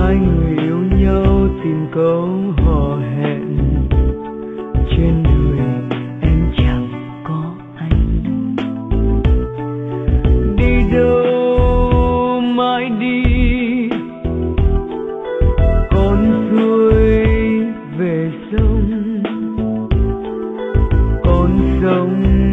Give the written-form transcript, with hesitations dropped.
hai người yêu nhau tìm câu hò hẹn, trên đời em chẳng có anh. Đi đâu mãi đi, con suối về sông, con sông